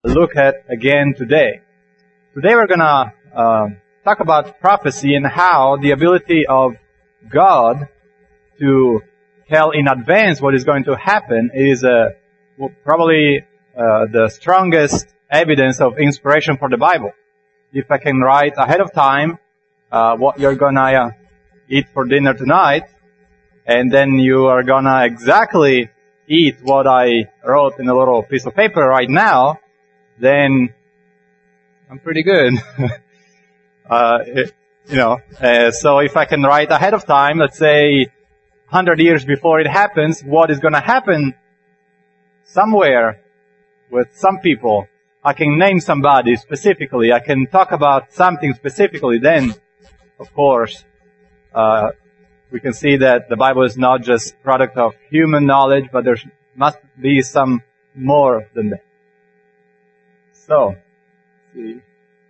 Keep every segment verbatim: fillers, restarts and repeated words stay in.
look at again today. Today we're going to uh, talk about prophecy and how the ability of God to tell in advance what is going to happen is uh, probably uh, the strongest evidence of inspiration for the Bible. If I can write ahead of time uh, what you're going to uh, eat for dinner tonight, and then you are going to exactly eat what I wrote in a little piece of paper right now, then I'm pretty good. uh, it, you know, uh, so if I can write ahead of time, let's say one hundred years before it happens, what is going to happen somewhere with some people, I can name somebody specifically, I can talk about something specifically, then, of course, uh, we can see that the Bible is not just product of human knowledge, but there must be some more than that. So, let's see.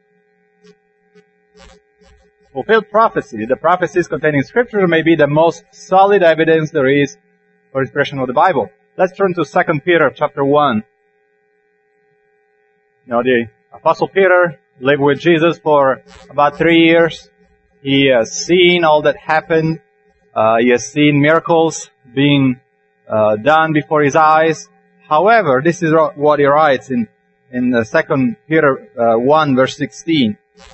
Fulfilled prophecy. The prophecies contained in Scripture may be the most solid evidence there is for inspiration of the Bible. Let's turn to Second Peter chapter one. You know, the Apostle Peter lived with Jesus for about three years. He has seen all that happened. Uh, he has seen miracles being uh, done before his eyes. However, this is what he writes in in uh, Second Peter uh, one verse sixteen.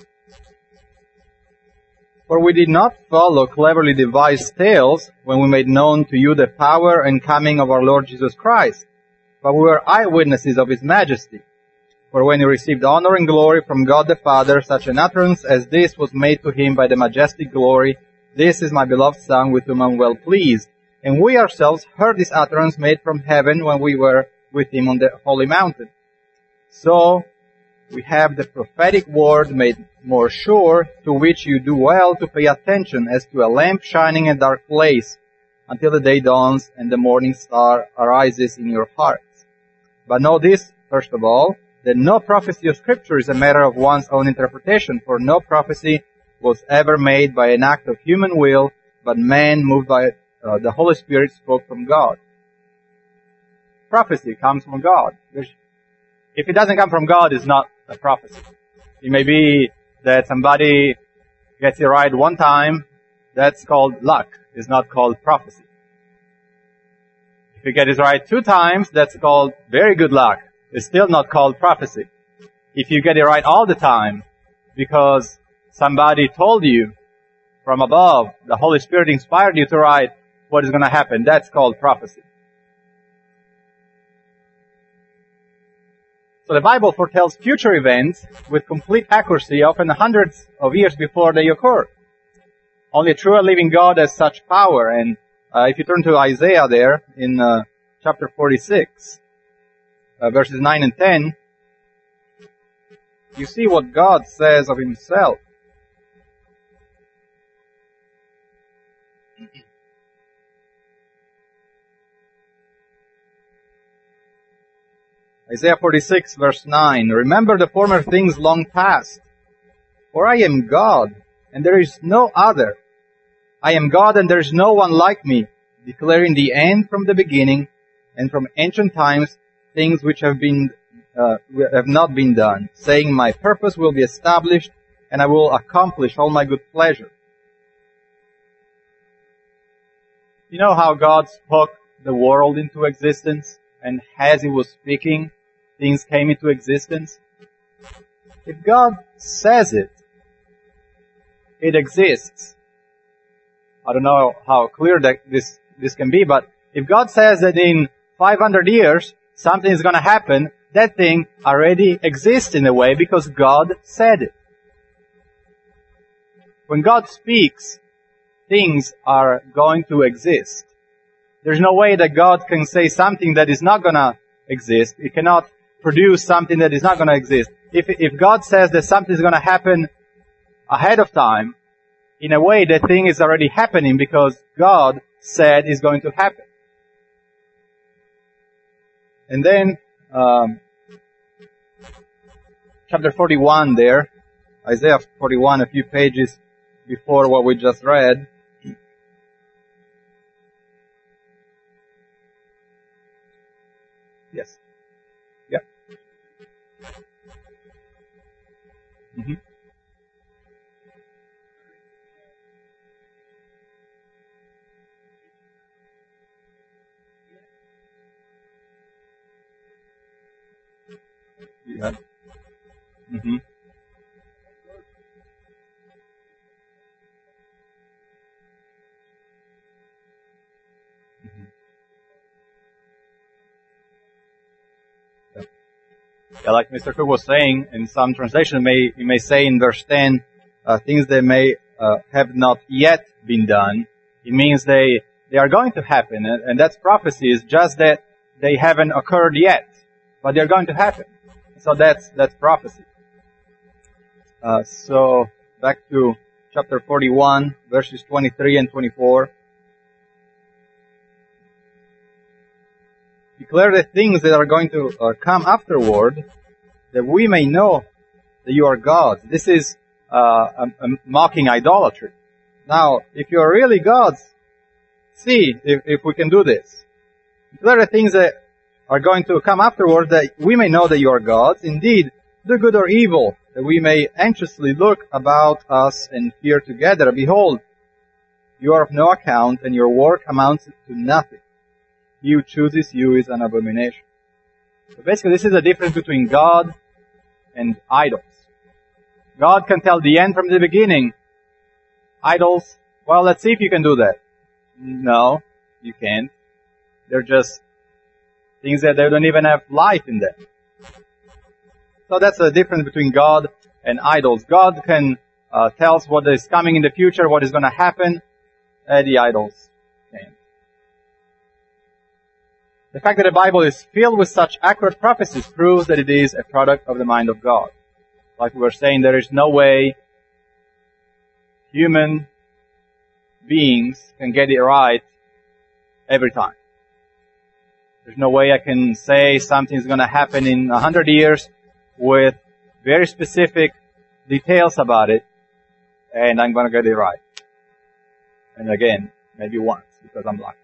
For we did not follow cleverly devised tales when we made known to you the power and coming of our Lord Jesus Christ, but we were eyewitnesses of His majesty. For when He received honor and glory from God the Father, such an utterance as this was made to Him by the majestic glory, "This is my beloved Son, with whom I am well pleased." And we ourselves heard this utterance made from heaven when we were with Him on the holy mountain. So, we have the prophetic word made more sure, to which you do well to pay attention as to a lamp shining in a dark place, until the day dawns and the morning star arises in your hearts. But know this, first of all, that no prophecy of Scripture is a matter of one's own interpretation, for no prophecy was ever made by an act of human will, but man, moved by uh, the Holy Spirit, spoke from God. Prophecy comes from God. There's, if it doesn't come from God, it's not a prophecy. It may be that somebody gets it right one time. That's called luck. It's not called prophecy. If you get it right two times, that's called very good luck. It's still not called prophecy. If you get it right all the time, because somebody told you from above, the Holy Spirit inspired you to write what is going to happen, that's called prophecy. So the Bible foretells future events with complete accuracy, often hundreds of years before they occur. Only a true and living God has such power. And uh, if you turn to Isaiah there in uh, chapter forty-six, uh, verses nine and ten, you see what God says of Himself. Isaiah forty-six verse nine, "Remember the former things long past, for I am God, and there is no other. I am God, and there is no one like me, declaring the end from the beginning, and from ancient times things which have been uh, have not been done, saying, my purpose will be established, and I will accomplish all my good pleasure." You know how God spoke the world into existence, and as He was speaking, things came into existence? If God says it, it exists. I don't know how clear that this, this can be, but if God says that in five hundred years, something is going to happen, that thing already exists in a way because God said it. When God speaks, things are going to exist. There's no way that God can say something that is not going to exist. He cannot produce something that is not going to exist. If, if God says that something is going to happen ahead of time, in a way that thing is already happening because God said it's going to happen. And then, um, chapter forty-one there, Isaiah forty-one, a few pages before what we just read. Yes. Yeah. Mm-hmm. Yeah. Mm-hmm. Yeah, like Mister Cook was saying, in some translation, may you may say in verse ten, uh, things that may uh, have not yet been done. It means they they are going to happen, and, and that's prophecy. Is just that they haven't occurred yet, but they're going to happen. So that's that's prophecy. Uh, so back to chapter forty-one, verses twenty-three and twenty-four. Declare the things that are going to uh, come afterward, that we may know that you are gods. This is uh, a, a mocking idolatry. Now, if you are really gods, see if, if we can do this. Declare the things that are going to come afterward, that we may know that you are gods. Indeed, do good or evil, that we may anxiously look about us and fear together. Behold, you are of no account, and your work amounts to nothing. He who chooses you is an abomination. So basically, this is the difference between God and idols. God can tell the end from the beginning. Idols, well, let's see if you can do that. No, you can't. They're just things that they don't even have life in them. So that's the difference between God and idols. God can uh, tell us what is coming in the future, what is going to happen. Uh, the idols can't. The fact that the Bible is filled with such accurate prophecies proves that it is a product of the mind of God. Like we were saying, there is no way human beings can get it right every time. There's no way I can say something's going to happen in a hundred years with very specific details about it, and I'm going to get it right. And again, maybe once, because I'm lucky.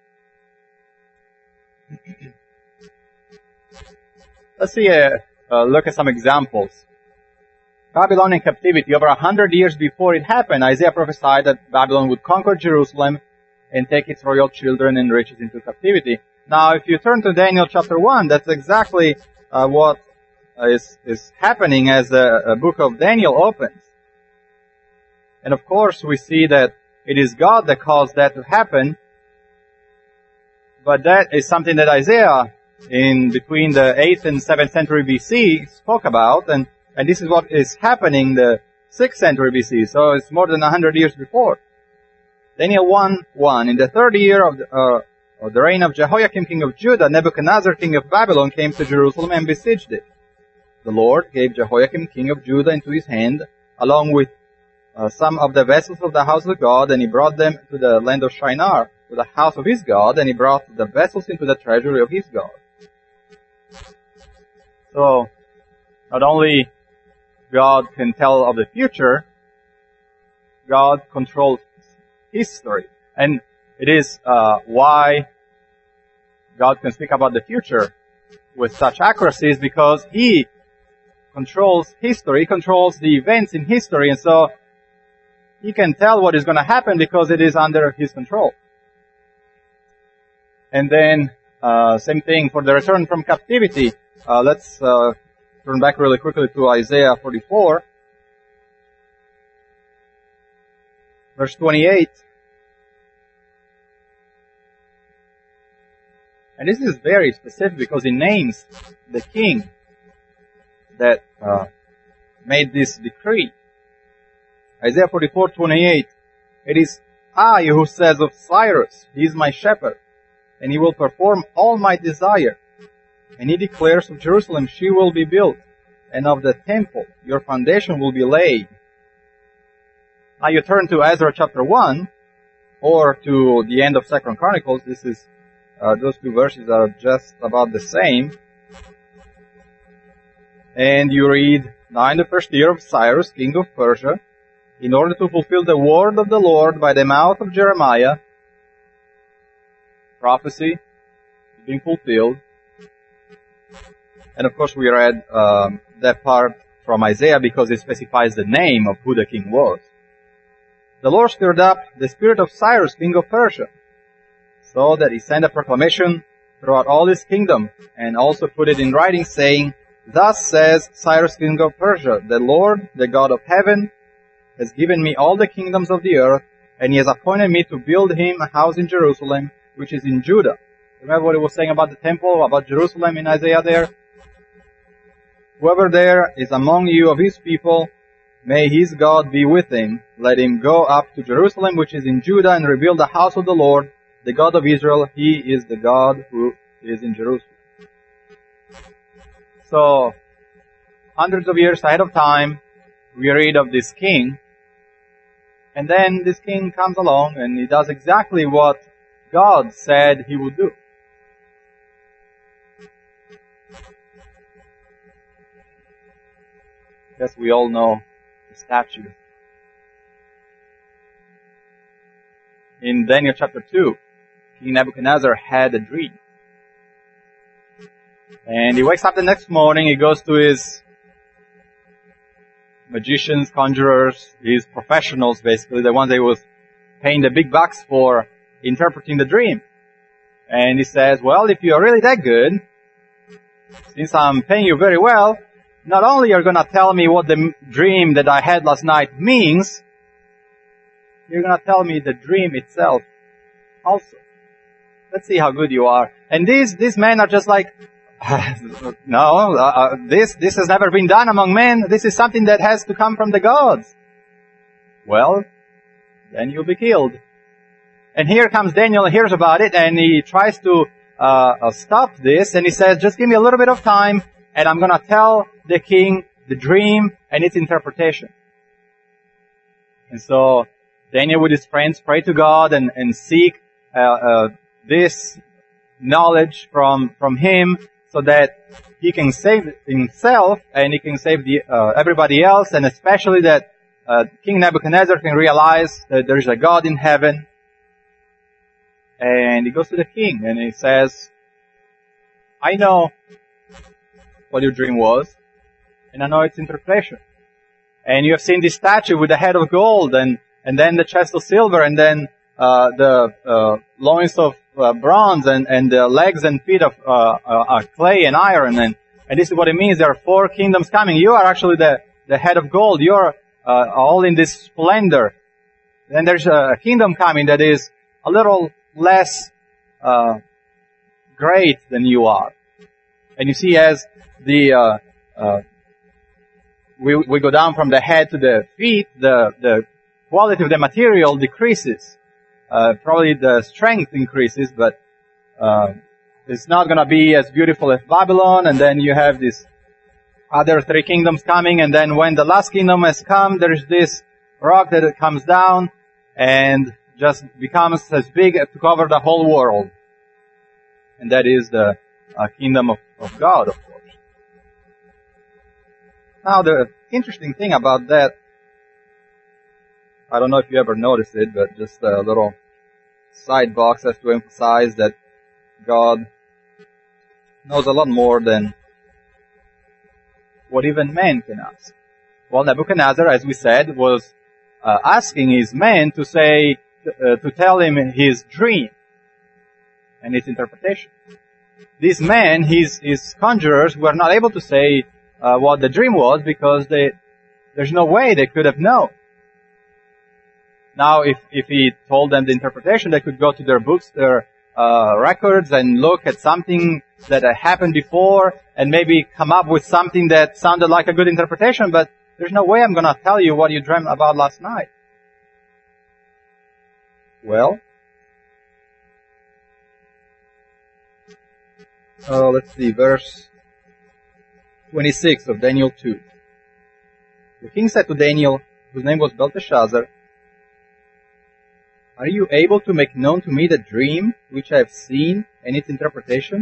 Let's see, uh, uh, look at some examples. Babylonian captivity. Over a hundred years before it happened, Isaiah prophesied that Babylon would conquer Jerusalem and take its royal children and riches into captivity. Now, if you turn to Daniel chapter one, that's exactly uh, what is, is happening as the uh, book of Daniel opens. And of course, we see that it is God that caused that to happen. But that is something that Isaiah, in between the eighth and seventh century B C, spoke about, and, and this is what is happening the sixth century B C, so it's more than a hundred years before. Daniel one one, in the third year of the, uh, of the reign of Jehoiakim king of Judah, Nebuchadnezzar king of Babylon came to Jerusalem and besieged it. The Lord gave Jehoiakim king of Judah into his hand, along with uh, some of the vessels of the house of God, and he brought them to the land of Shinar, to the house of his God, and he brought the vessels into the treasury of his God. So, not only God can tell of the future, God controls history. And it is uh, why God can speak about the future with such accuracy, is because He controls history, He controls the events in history, and so He can tell what is going to happen because it is under His control. And then, uh, same thing for the return from captivity. Uh, let's uh, turn back really quickly to Isaiah forty-four. Verse twenty-eight. And this is very specific because it names the king that uh, made this decree. Isaiah forty-four twenty-eight. It is I who says of Cyrus, he is my shepherd, and he will perform all my desire. And he declares of Jerusalem, she will be built, and of the temple, your foundation will be laid. Now you turn to Ezra chapter one, or to the end of Second Chronicles. This is, uh, those two verses are just about the same. And you read, now in the first year of Cyrus, king of Persia, in order to fulfill the word of the Lord by the mouth of Jeremiah, prophecy being fulfilled. And of course we read um, that part from Isaiah because it specifies the name of who the king was. The Lord stirred up the spirit of Cyrus, king of Persia, so that he sent a proclamation throughout all his kingdom, and also put it in writing, saying, Thus says Cyrus, king of Persia, the Lord, the God of heaven, has given me all the kingdoms of the earth, and he has appointed me to build him a house in Jerusalem, which is in Judah. Remember what he was saying about the temple, about Jerusalem in Isaiah there? Whoever there is among you of his people, may his God be with him. Let him go up to Jerusalem, which is in Judah, and rebuild the house of the Lord, the God of Israel. He is the God who is in Jerusalem. So, hundreds of years ahead of time, we read of this king, and then this king comes along and he does exactly what God said he would do. Yes, we all know the statue. In Daniel chapter two, King Nebuchadnezzar had a dream. And he wakes up the next morning, he goes to his magicians, conjurers, his professionals basically, the ones that he was paying the big bucks for interpreting the dream. And he says, well, if you're really that good, since I'm paying you very well, not only are you going to tell me what the dream that I had last night means, you're going to tell me the dream itself also. Let's see how good you are. And these, these men are just like, no, uh, this, this has never been done among men. This is something that has to come from the gods. Well, then you'll be killed. And here comes Daniel, hears about it, and he tries to uh, uh, stop this, and he says, just give me a little bit of time, and I'm going to tell the king the dream and its interpretation. And so Daniel with his friends pray to God and, and seek uh, uh, this knowledge from from him, so that he can save himself and he can save the, uh, everybody else, and especially that uh, King Nebuchadnezzar can realize that there is a God in heaven. And he goes to the king and he says, I know what your dream was, and I know its interpretation. And you have seen this statue with the head of gold, and, and then the chest of silver, and then uh, the uh, loins of uh, bronze, and, and the legs and feet of uh, uh, clay and iron. And, and this is what it means. There are four kingdoms coming. You are actually the, the head of gold. You're uh, all in this splendor. Then there's a kingdom coming that is a little less uh, great than you are. And you see, as the uh, uh, we we go down from the head to the feet, the the quality of the material decreases. Uh, probably the strength increases, but uh, it's not going to be as beautiful as Babylon. And then you have these other three kingdoms coming, and then when the last kingdom has come, there is this rock that comes down and just becomes as big as to cover the whole world. And that is the uh, kingdom of, of God, of course. Now, the interesting thing about that, I don't know if you ever noticed it, but just a little side box has to emphasize that God knows a lot more than what even man can ask. Well, Nebuchadnezzar, as we said, was uh, asking his men to say, uh, to tell him his dream and its interpretation. These men, his, his conjurers, were not able to say uh, what the dream was, because they, there's no way they could have known. Now, if, if he told them the interpretation, they could go to their books, their uh, records, and look at something that had happened before, and maybe come up with something that sounded like a good interpretation, but there's no way I'm going to tell you what you dreamt about last night. Well, uh, let's see, verse twenty-six of Daniel two. The king said to Daniel, whose name was Belteshazzar, are you able to make known to me the dream which I have seen and its interpretation?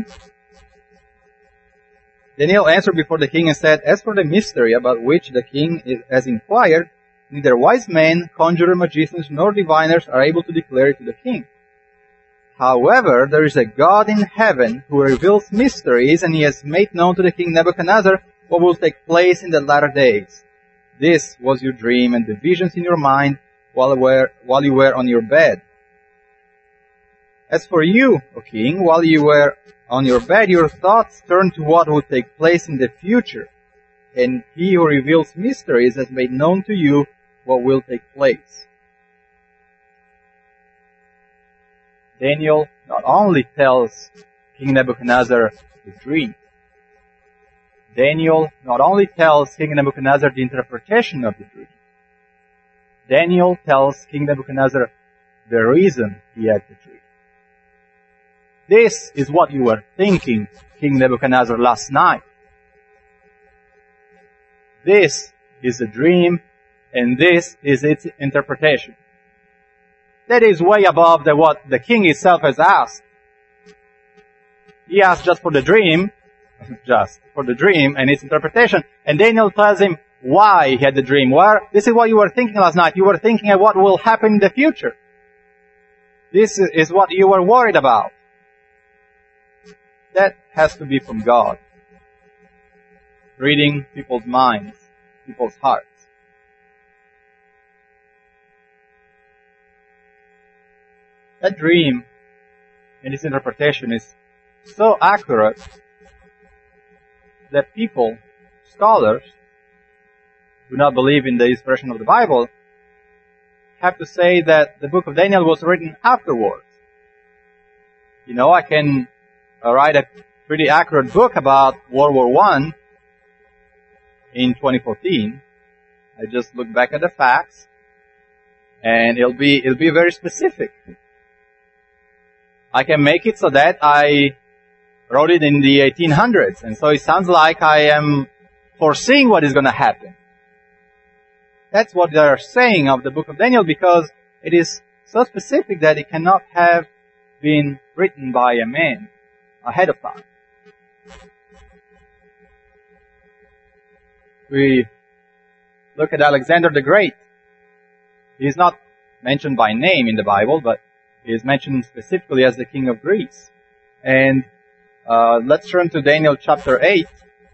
Daniel answered before the king and said, as for the mystery about which the king has inquired, neither wise men, conjurers, magicians, nor diviners are able to declare it to the king. However, there is a God in heaven who reveals mysteries, and he has made known to the king Nebuchadnezzar what will take place in the latter days. This was your dream and the visions in your mind while you were, while you were on your bed. As for you, O king, while you were on your bed, your thoughts turned to what will take place in the future. And he who reveals mysteries has made known to you what will take place. Daniel not only tells King Nebuchadnezzar the dream, Daniel not only tells King Nebuchadnezzar the interpretation of the dream, Daniel tells King Nebuchadnezzar the reason he had the dream. This is what you were thinking, King Nebuchadnezzar, last night. This is a dream, and this is its interpretation. That is way above the, what the king himself has asked. He asked just for the dream, just for the dream and its interpretation, and Daniel tells him why he had the dream. Well, this is what you were thinking last night. You were thinking of what will happen in the future. This is what you were worried about. That has to be from God. Reading people's minds, people's hearts. That dream and its interpretation is so accurate that people, scholars, do not believe in the inspiration of the Bible, have to say that the book of Daniel was written afterwards. You know, I can uh, write a pretty accurate book about World War One in twenty fourteen. I just look back at the facts, and it'll be it'll be very specific. I can make it so that I wrote it in the eighteen hundreds, and so it sounds like I am foreseeing what is going to happen. That's what they are saying of the book of Daniel, because it is so specific that it cannot have been written by a man ahead of time. We look at Alexander the Great. He is not mentioned by name in the Bible, but he is mentioned specifically as the king of Greece. And uh, let's turn to Daniel chapter eight.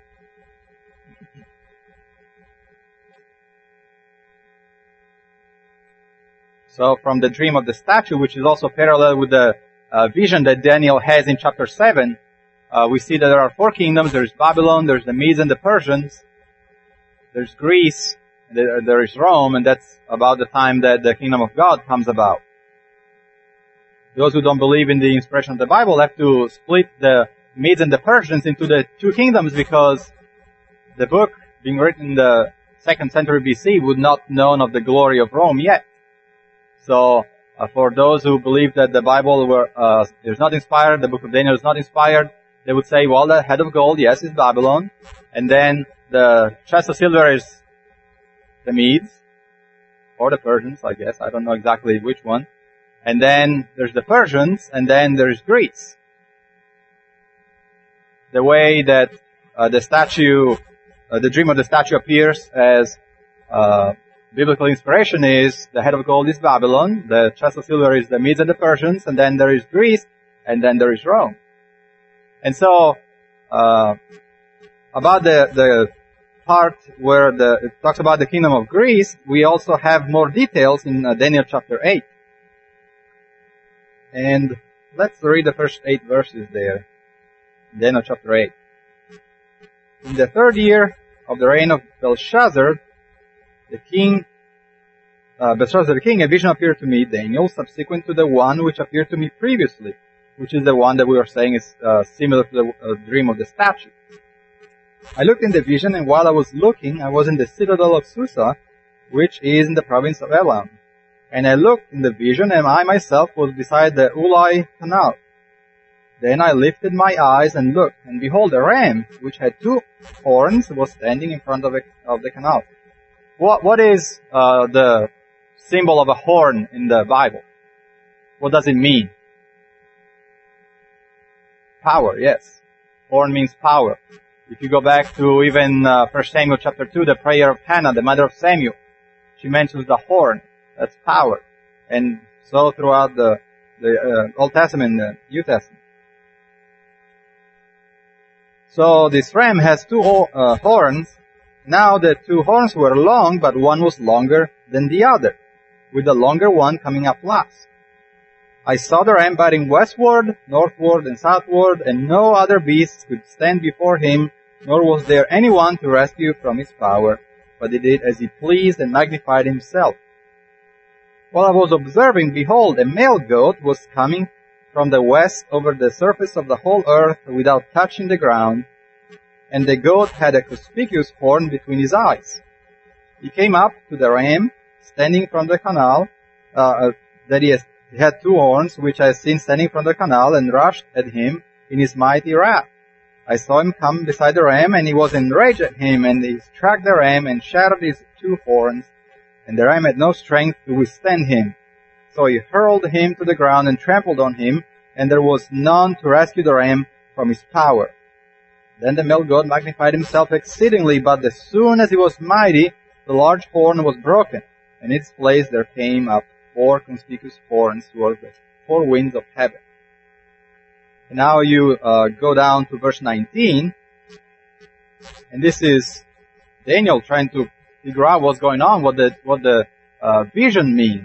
So from the dream of the statue, which is also parallel with the uh, vision that Daniel has in chapter seven, uh, we see that there are four kingdoms. There's Babylon, there's the Medes and the Persians, there's Greece, there, there is Rome, and that's about the time that the kingdom of God comes about. Those who don't believe in the inspiration of the Bible have to split the Medes and the Persians into the two kingdoms, because the book being written in the second century B C would not known of the glory of Rome yet. So, uh, for those who believe that the Bible were, uh, is not inspired, the book of Daniel is not inspired, they would say, well, the head of gold, yes, is Babylon. And then the chest of silver is the Medes, or the Persians, I guess. I don't know exactly which one. And then there's the Persians, and then there's Greece. The way that uh, the statue, uh, the dream of the statue appears as uh, biblical inspiration is the head of gold is Babylon, the chest of silver is the Medes and the Persians, and then there is Greece, and then there is Rome. And so, uh, about the, the part where the, it talks about the kingdom of Greece, we also have more details in uh, Daniel chapter eight. And let's read the first eight verses there. Daniel chapter eight. In the third year of the reign of Belshazzar, the king, uh, Belshazzar the king, a vision appeared to me, Daniel, subsequent to the one which appeared to me previously, which is the one that we were saying is uh, similar to the uh, dream of the statue. I looked in the vision, and while I was looking, I was in the citadel of Susa, which is in the province of Elam. And I looked in the vision, and I myself was beside the Ulai canal. Then I lifted my eyes and looked, and behold, a ram, which had two horns, was standing in front of, it, of the canal. What, what is uh, the symbol of a horn in the Bible? What does it mean? Power, yes. Horn means power. If you go back to even uh, First Samuel chapter two, the prayer of Hannah, the mother of Samuel, she mentions the horn. That's power. And so throughout the, the uh, Old Testament and the New Testament. So this ram has two ho- uh, horns. Now the two horns were long, but one was longer than the other, with the longer one coming up last. I saw the ram biting westward, northward, and southward, and no other beast could stand before him, nor was there anyone to rescue from his power, but he did as he pleased and magnified himself. While I was observing, behold, a male goat was coming from the west over the surface of the whole earth without touching the ground, and the goat had a conspicuous horn between his eyes. He came up to the ram, standing from the canal, uh, that he has He had two horns, which I had seen standing from the canal, and rushed at him in his mighty wrath. I saw him come beside the ram, and he was enraged at him, and he struck the ram and shattered his two horns, and the ram had no strength to withstand him. So he hurled him to the ground and trampled on him, and there was none to rescue the ram from his power. Then the male goat magnified himself exceedingly, but as soon as he was mighty, the large horn was broken, and in its place there came up four conspicuous horns towards the four winds of heaven. And now you uh, go down to verse nineteen, and this is Daniel trying to figure out what's going on, what the what the uh, vision means.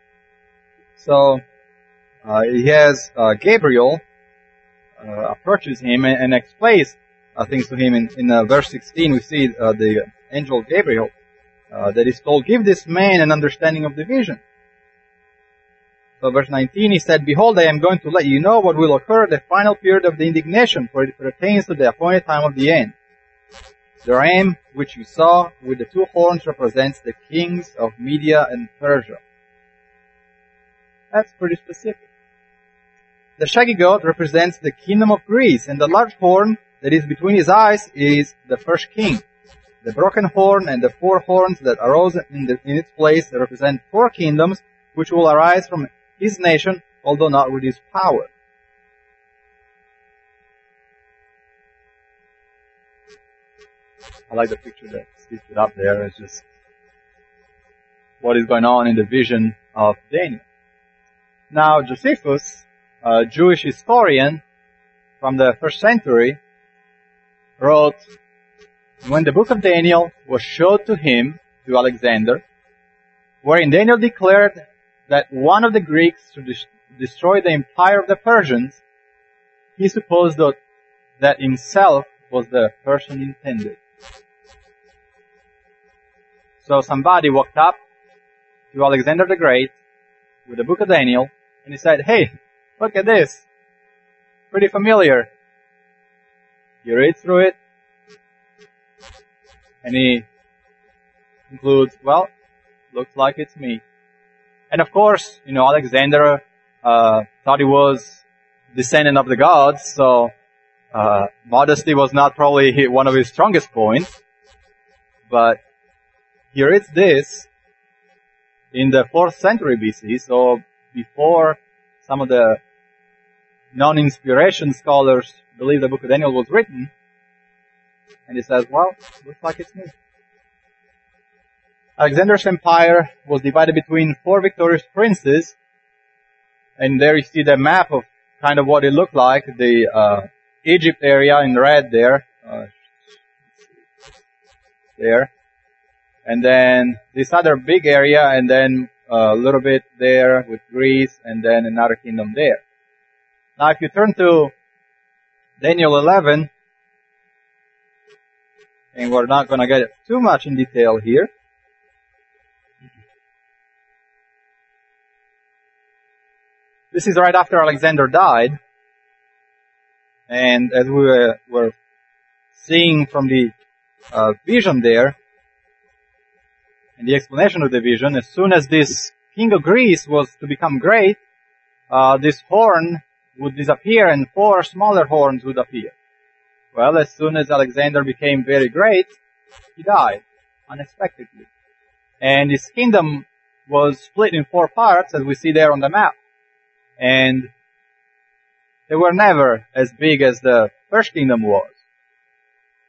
So uh, he has uh, Gabriel uh, approaches him and, and explains uh, things to him. In, in uh, verse sixteen, we see uh, the angel Gabriel uh, that is told, "Give this man an understanding of the vision." So verse nineteen, he said, "Behold, I am going to let you know what will occur at the final period of the indignation, for it pertains to the appointed time of the end. The ram which you saw with the two horns represents the kings of Media and Persia." That's pretty specific. The shaggy goat represents the kingdom of Greece, and the large horn that is between his eyes is the first king. The broken horn and the four horns that arose in, the, in its place represent four kingdoms which will arise from his nation, although not with his power. I like the picture that Steve put up there. It's just what is going on in the vision of Daniel. Now, Josephus, a Jewish historian from the first century, wrote, "When the book of Daniel was showed to him, to Alexander, wherein Daniel declared that one of the Greeks should destroy the empire of the Persians, he supposed that, that himself was the person intended." So somebody walked up to Alexander the Great with the book of Daniel, and he said, "Hey, look at this. Pretty familiar." You read through it, and he concludes, "Well, looks like it's me." And of course, you know, Alexander uh, thought he was descendant of the gods, so uh, modesty was not probably one of his strongest points. But he reads this in the fourth century B C, so before some of the non-inspiration scholars believe the book of Daniel was written, and he says, "Well, looks like it's me." Alexander's empire was divided between four victorious princes, and there you see the map of kind of what it looked like, the uh, Egypt area in red there, uh, there, and then this other big area, and then uh, a little bit there with Greece, and then another kingdom there. Now if you turn to Daniel eleven, and we're not going to get too much in detail here, this is right after Alexander died, and as we were, were seeing from the uh, vision there, and the explanation of the vision, as soon as this king of Greece was to become great, uh, this horn would disappear and four smaller horns would appear. Well, as soon as Alexander became very great, he died unexpectedly. And his kingdom was split in four parts, as we see there on the map. And they were never as big as the first kingdom was.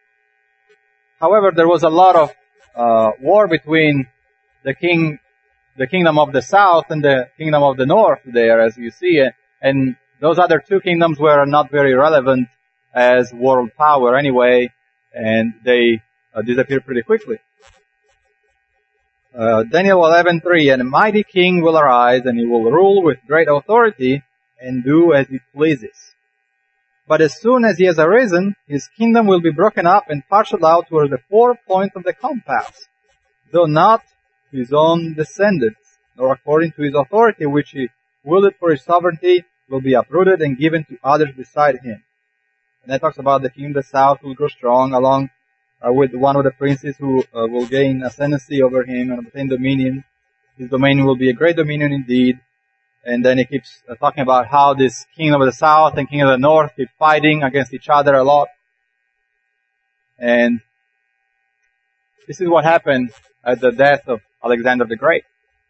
However, there was a lot of uh, war between the king the kingdom of the south and the kingdom of the north there, as you see. And those other two kingdoms were not very relevant as world power anyway, and they uh, disappeared pretty quickly. Uh, Daniel eleven three, and a mighty king will arise, and he will rule with great authority, and do as he pleases. But as soon as he has arisen, his kingdom will be broken up and parceled out toward the four points of the compass, though not to his own descendants, nor according to his authority, which he willed for his sovereignty, will be uprooted and given to others beside him. And that talks about the king of the south will grow strong, along uh, with one of the princes who uh, will gain ascendancy over him and obtain dominion. His dominion will be a great dominion indeed. And then he keeps uh, talking about how this king of the south and king of the north keep fighting against each other a lot. And this is what happened at the death of Alexander the Great.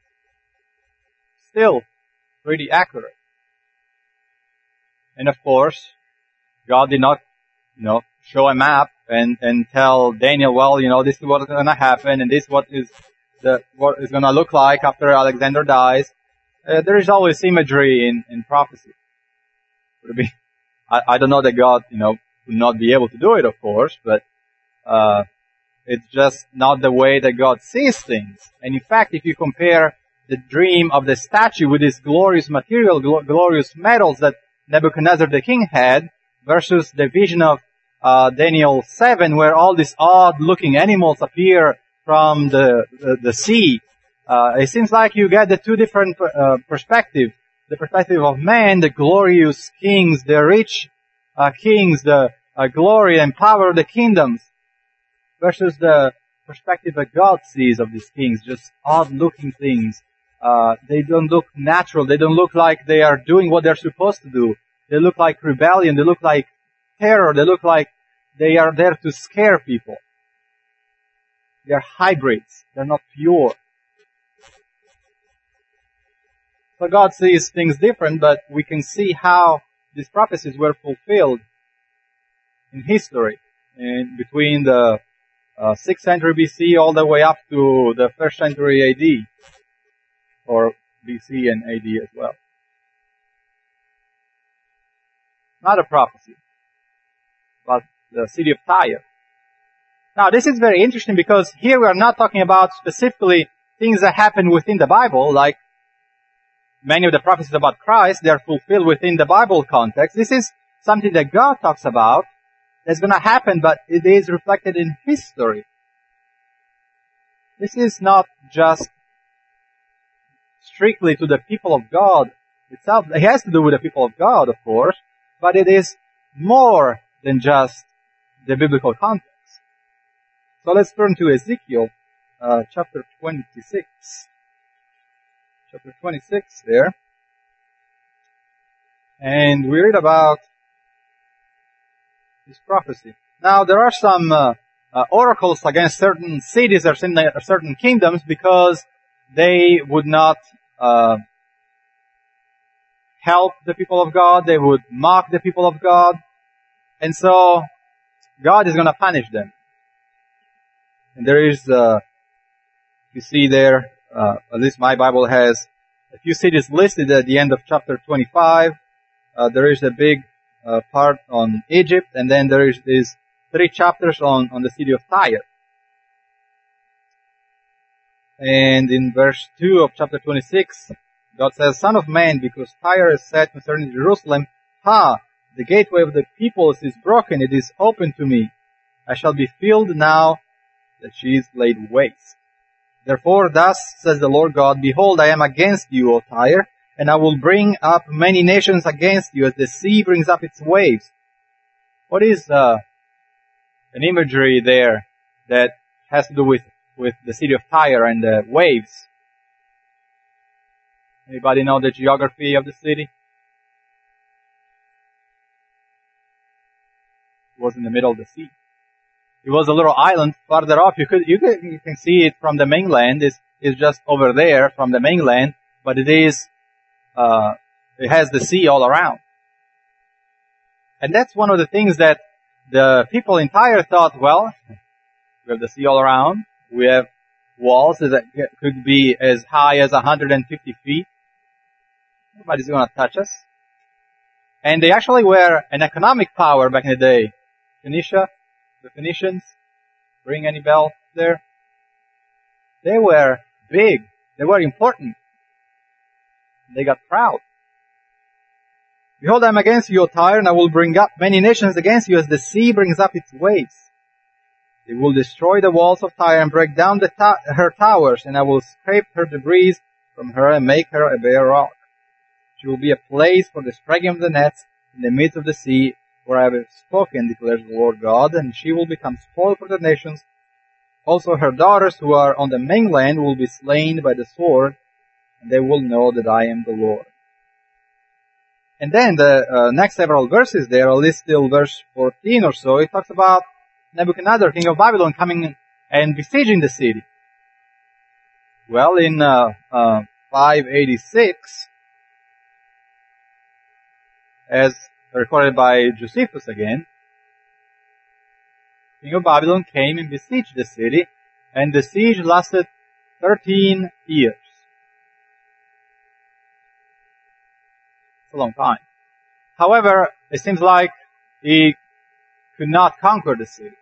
Still pretty accurate. And of course, God did not, you know, show a map and, and tell Daniel, well, you know, this is what's going to happen and this is what is the, what is going to look like after Alexander dies. Uh, there is always imagery in, in prophecy. Would it be, I, I don't know that God, you know, would not be able to do it, of course, but, uh, it's just not the way that God sees things. And in fact, if you compare the dream of the statue with this glorious material, gl- glorious metals that Nebuchadnezzar the king had, versus the vision of uh, Daniel seven, where all these odd-looking animals appear from the the, the sea. Uh, it seems like you get the two different uh, perspectives. The perspective of man, the glorious kings, the rich uh, kings, the uh, glory and power of the kingdoms, versus the perspective that God sees of these kings, just odd-looking things. Uh, they don't look natural. They don't look like they are doing what they're supposed to do. They look like rebellion. They look like terror. They look like they are there to scare people. They're hybrids. They're not pure. So God sees things different, but we can see how these prophecies were fulfilled in history, in between the uh, sixth century B C all the way up to the first century A D, or B C and A D as well. Another prophecy about the city of Tyre. Now, this is very interesting because here we are not talking about specifically things that happen within the Bible, like many of the prophecies about Christ, they are fulfilled within the Bible context. This is something that God talks about that's going to happen, but it is reflected in history. This is not just strictly to the people of God itself. It has to do with the people of God, of course, but it is more than just the biblical context. So let's turn to Ezekiel, uh, chapter twenty-six. Chapter twenty-six there. And we read about this prophecy. Now, there are some uh, uh, oracles against certain cities or certain kingdoms because they would not uh, help the people of God. They would mock the people of God. And so, God is going to punish them. And there is, uh, you see there, uh, at least my Bible has a few cities listed at the end of chapter twenty-five. Uh, there is a big uh, part on Egypt, and then there is these three chapters on, on the city of Tyre. And in verse two of chapter twenty-six, God says, Son of man, because Tyre has said concerning Jerusalem, Ha, the gateway of the peoples is broken, it is open to me. I shall be filled now that she is laid waste. Therefore, thus says the Lord God, Behold, I am against you, O Tyre, and I will bring up many nations against you, as the sea brings up its waves. What is uh, an imagery there that has to do with, with the city of Tyre and the waves? Anybody know the geography of the city? It was in the middle of the sea. It was a little island farther off. You could, you could, you can see it from the mainland. It's, it's just over there from the mainland, but it is, uh, it has the sea all around. And that's one of the things that the people in Tyre thought, well, we have the sea all around. We have walls that could be as high as one hundred fifty feet. Nobody's going to touch us. And they actually were an economic power back in the day. Phoenicia, the Phoenicians, ring any bell there? They were big. They were important. They got proud. Behold, I am against you, O Tyre, and I will bring up many nations against you as the sea brings up its waves. They will destroy the walls of Tyre and break down the ta- her towers, and I will scrape her debris from her and make her a bare rock. She will be a place for the striking of the nets in the midst of the sea, where I have spoken, declares the Lord God, and she will become spoil for the nations. Also her daughters who are on the mainland will be slain by the sword, and they will know that I am the Lord. And then the uh, next several verses there, at least till verse fourteen or so, it talks about Nebuchadnezzar, king of Babylon, coming and besieging the city. Well, in uh, uh, five eighty-six, as recorded by Josephus again, king of Babylon came and besieged the city, and the siege lasted thirteen years. It's a long time. However, it seems like he could not conquer the city.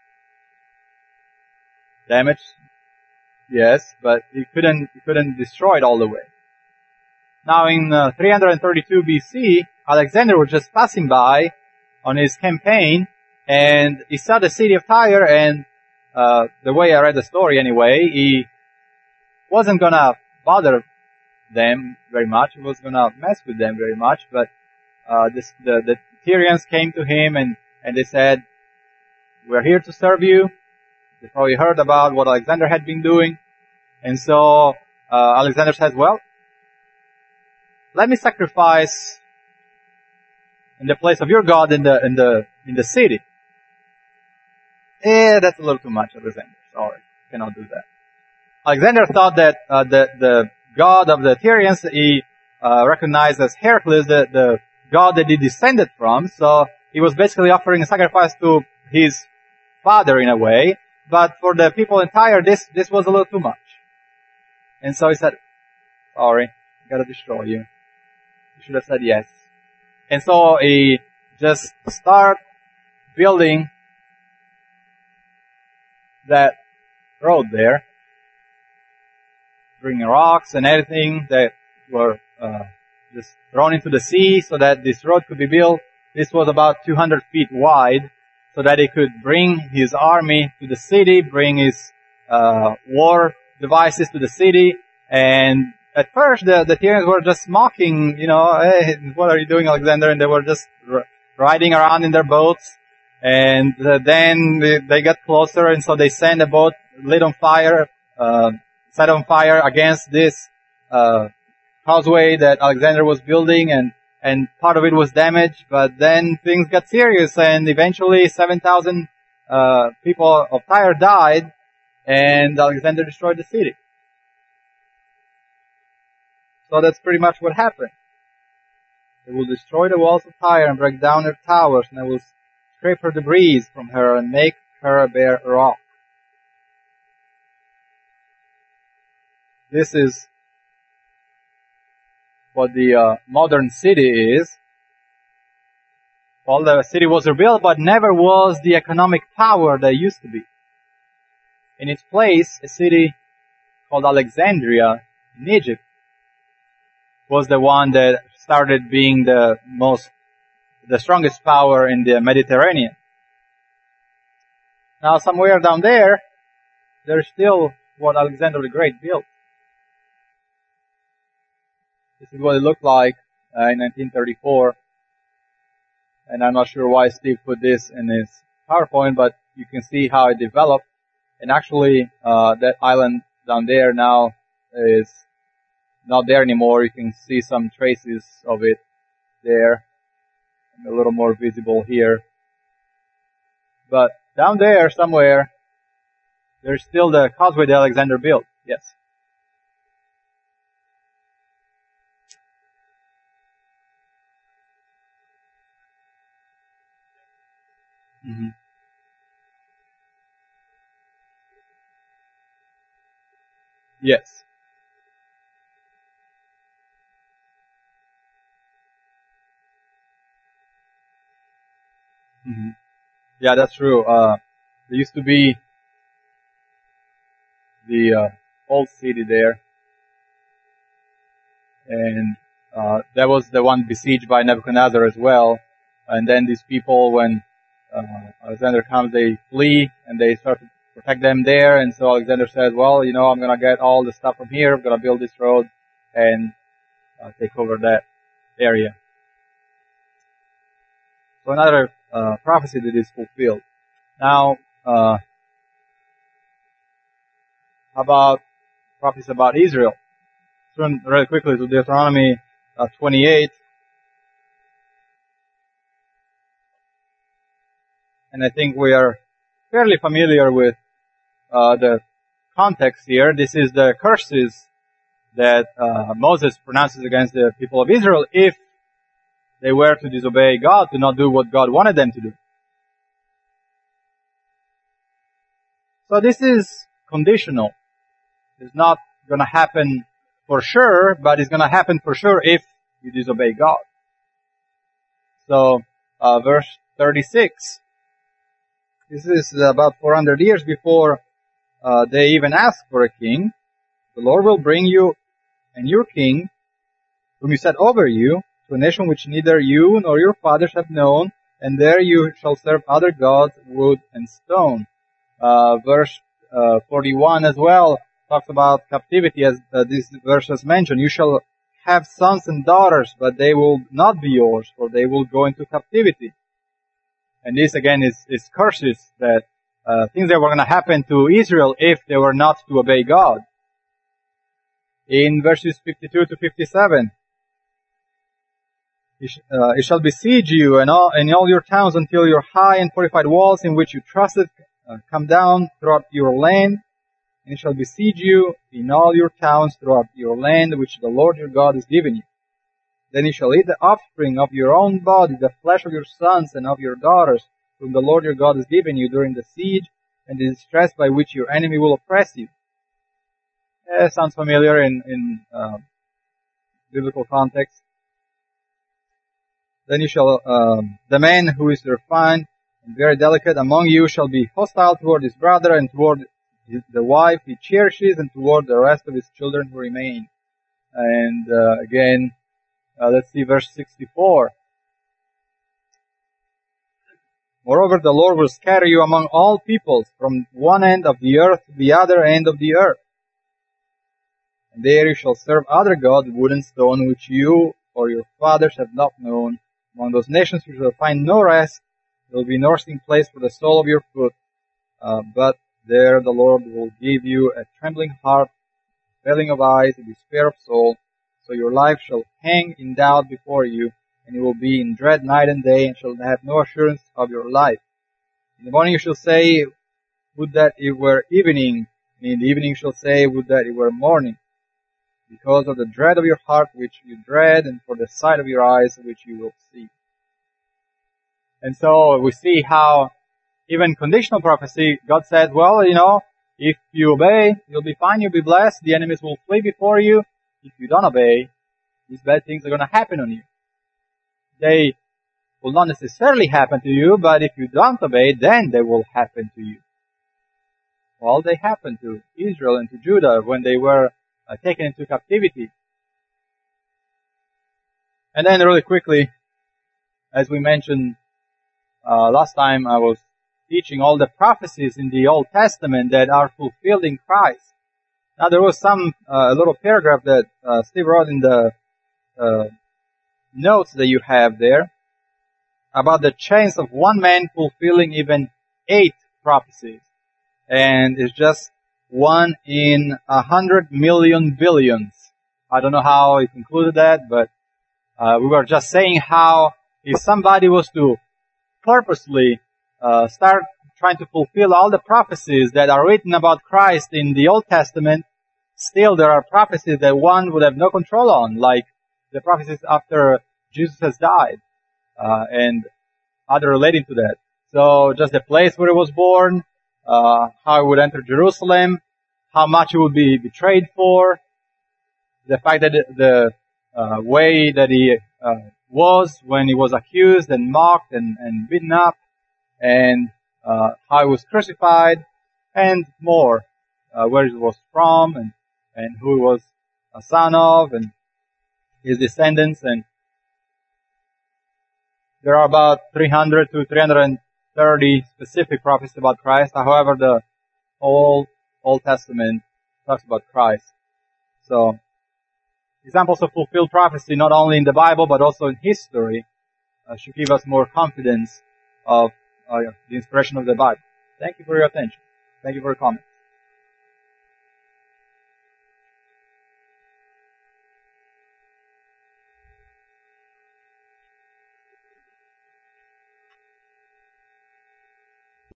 Damage, yes, but he couldn't, he couldn't destroy it all the way. Now in uh, three thirty-two B C, Alexander was just passing by on his campaign, and he saw the city of Tyre, and uh, the way I read the story anyway, he wasn't gonna bother them very much. He was gonna mess with them very much, but uh, this, the, the Tyrians came to him and, and they said, we're here to serve you. They probably heard about what Alexander had been doing. And so, uh, Alexander says, well, let me sacrifice in the place of your God in the, in the, in the city. Eh, that's a little too much, Alexander. Sorry. Cannot do that. Alexander thought that, uh, the, the God of the Tyrians, he, uh, recognized as Hercules, the, the God that he descended from. So, he was basically offering a sacrifice to his father in a way. But for the people in Tyre, this, this was a little too much. And so he said, sorry, I gotta destroy you. You should have said yes. And so he just start building that road there, bringing rocks and everything that were uh, just thrown into the sea so that this road could be built. This was about two hundred feet wide, so that he could bring his army to the city, bring his uh, war devices to the city. And at first, the, the Tyrians were just mocking, you know, hey, what are you doing, Alexander? And they were just r- riding around in their boats. And uh, then they, they got closer, and so they sent a boat lit on fire, uh, set on fire against this uh, causeway that Alexander was building, and and part of it was damaged. But then things got serious, and eventually seven thousand uh, people of Tyre died, and Alexander destroyed the city. So that's pretty much what happened. They will destroy the walls of Tyre and break down her towers, and they will scrape her debris from her and make her a bare rock. This is what the uh, modern city is. Well, the city was rebuilt, but never was the economic power that it used to be. In its place, a city called Alexandria in Egypt was the one that started being the most, the strongest power in the Mediterranean. Now, somewhere down there, there's still what Alexander the Great built. This is what it looked like uh, in nineteen thirty-four. And I'm not sure why Steve put this in his PowerPoint, but you can see how it developed. And actually, uh, that island down there now is not there anymore. You can see some traces of it there, and a little more visible here. But down there somewhere, there's still the causeway that Alexander built. Yes. Mm-hmm. Yes. hmm Yeah, that's true. Uh, there used to be the uh, old city there, and uh, that was the one besieged by Nebuchadnezzar as well. And then these people, when uh, Alexander comes, they flee and they start to protect them there. And so Alexander says, well, you know, I'm going to get all the stuff from here. I'm going to build this road and uh, take over that area. So another uh, prophecy that is fulfilled. Now, uh, how about prophecy about Israel? Turn really quickly to Deuteronomy uh, twenty-eight. And I think we are fairly familiar with uh, the context here. This is the curses that uh, Moses pronounces against the people of Israel if they were to disobey God, to not do what God wanted them to do. So this is conditional. It's not going to happen for sure, but it's going to happen for sure if you disobey God. So, uh, verse thirty-six. This is about four hundred years before uh, they even ask for a king. The Lord will bring you and your king, whom you set over you, to a nation which neither you nor your fathers have known, and there you shall serve other gods, wood and stone. Uh, verse uh, forty-one as well talks about captivity, as uh, this verse has mentioned. You shall have sons and daughters, but they will not be yours, for they will go into captivity. And this again is, is curses that uh, things that were going to happen to Israel if they were not to obey God. In verses fifty-two to fifty-seven, it, sh- uh, it shall besiege you and all, in all your towns until your high and fortified walls in which you trusted uh, come down throughout your land. And it shall besiege you in all your towns throughout your land which the Lord your God has given you. Then you shall eat the offspring of your own body, the flesh of your sons and of your daughters, whom the Lord your God has given you during the siege and the distress by which your enemy will oppress you. Eh, sounds familiar in, in uh, biblical context. Then you shall, um, the man who is refined and very delicate among you shall be hostile toward his brother and toward the wife he cherishes and toward the rest of his children who remain. And uh, again, uh, let's see verse sixty-four. Moreover, the Lord will scatter you among all peoples from one end of the earth to the other end of the earth. And there you shall serve other gods, wood and stone, which you or your fathers have not known. Among those nations you shall find no rest. There will be no resting place for the sole of your foot. Uh, but there the Lord will give you a trembling heart, failing of eyes, a despair of soul. So your life shall hang in doubt before you, and you will be in dread night and day, and shall have no assurance of your life. In the morning you shall say, would that it were evening. And in the evening you shall say, would that it were morning. Because of the dread of your heart which you dread, and for the sight of your eyes which you will see. And so we see how even conditional prophecy, God said, well, you know, if you obey, you'll be fine, you'll be blessed, the enemies will flee before you. If you don't obey, these bad things are going to happen on you. They will not necessarily happen to you, but if you don't obey, then they will happen to you. Well, they happened to Israel and to Judah when they were uh, taken into captivity. And then really quickly, as we mentioned uh, last time, I was teaching all the prophecies in the Old Testament that are fulfilled in Christ. Now there was some, uh, a little paragraph that uh, Steve wrote in the uh, notes that you have there about the chance of one man fulfilling even eight prophecies. And it's just one in a hundred million billions. I don't know how he concluded that, but uh, we were just saying how if somebody was to purposely uh, start trying to fulfill all the prophecies that are written about Christ in the Old Testament, still there are prophecies that one would have no control on, like the prophecies after Jesus has died, uh, and other relating to that. So just the place where he was born, uh, how he would enter Jerusalem, how much he would be betrayed for, the fact that the uh, way that he uh, was when he was accused and mocked and, and beaten up, and uh, how he was crucified, and more, uh, where he was from, and, and who he was a son of, and his descendants. And there are about three hundred to three hundred thirty specific prophecies about Christ. However, the whole Old Testament talks about Christ. So, examples of fulfilled prophecy, not only in the Bible, but also in history, uh, should give us more confidence of uh, the inspiration of the Bible. Thank you for your attention. Thank you for your comments.